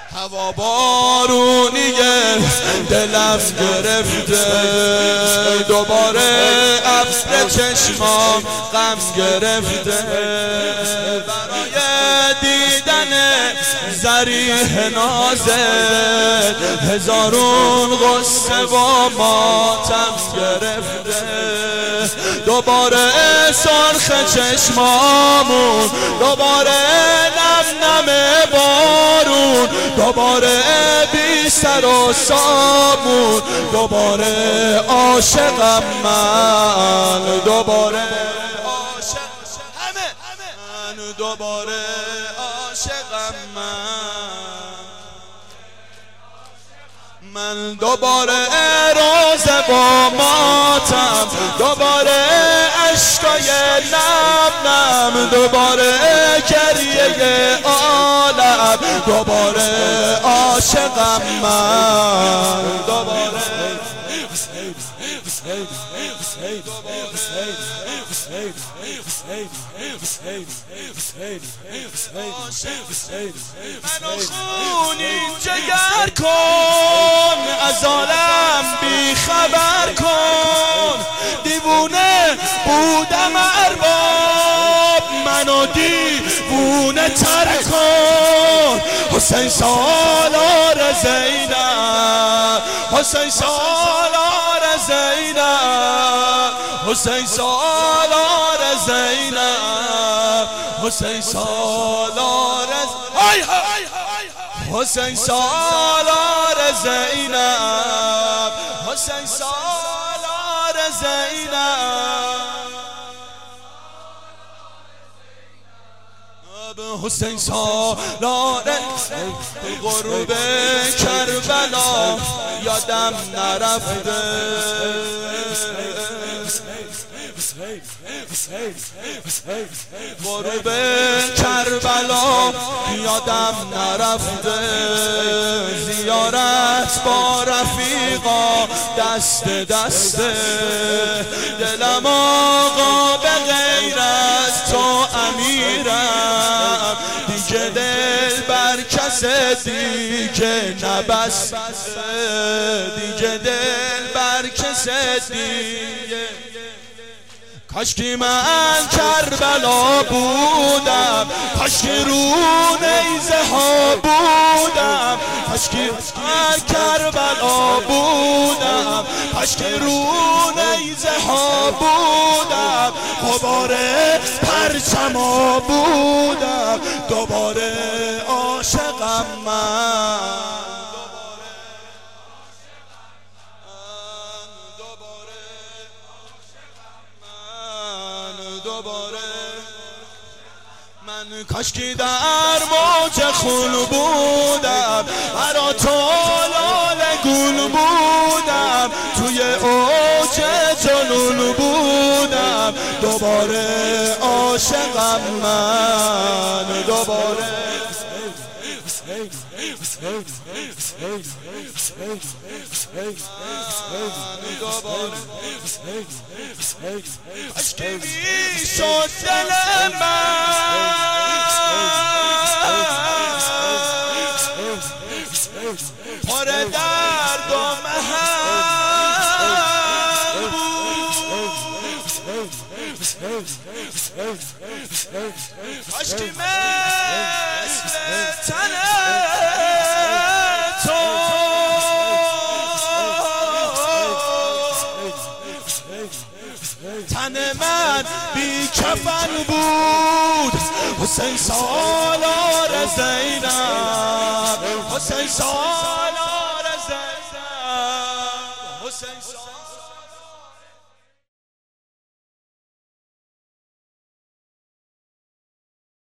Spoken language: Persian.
هوا بارونیه دلم گرفته، دوباره ابر چشمام غم گرفته، برای دیدن ذریح نازت هزارون غصه و ماتم گرفته، دوباره سرخ چشمامون، دوباره نم نم بارون، دوباره بی سر و سامون، دوباره عاشقم من، دوباره عاشق من، دوباره عاشقم من دوباره روز با ماتم، دوباره عشقای نم نم، دوباره گریه عالم، دوباره عاشقم من، دوباره منو خونین جگر کن، از عالم بی خبر کن، دیوونه بودم ارباب منو دیوونه تر کن، حسین سالار زینب، حسین سالار زینب، حسین سالار زینب، حسین سالار حسین سالار زینب، حسین سالار زینب، حسین سالار غروب کربلا یادم نرفته، غروب کربلا یادم نرفته، زیارت با رفیقا دست دسته، دلم آقا به غیر از تو امیرم، دیگه دل بر کس دیگه نبسته، دیگه دل بر کس دیگه. کاشکی من کربلا بودم، کاشکی رو نیزه ها بودم، کاشکی من کربلا بودم، کاشکی رو نیزه ها بودم، دوباره پرچما بودم، دوباره عاشقم من، من کاشکی در موج خون بودم، برا تو لاله گل بودم، توی اوج جنون بودم، دوباره عاشقم من، دوباره عشقی میشد دل من، پر درد و محن بود، عشقی مثل تن تو، تن من بی کفن بود، حسین سالار زینب، حسین سالار زینب، حسین سالار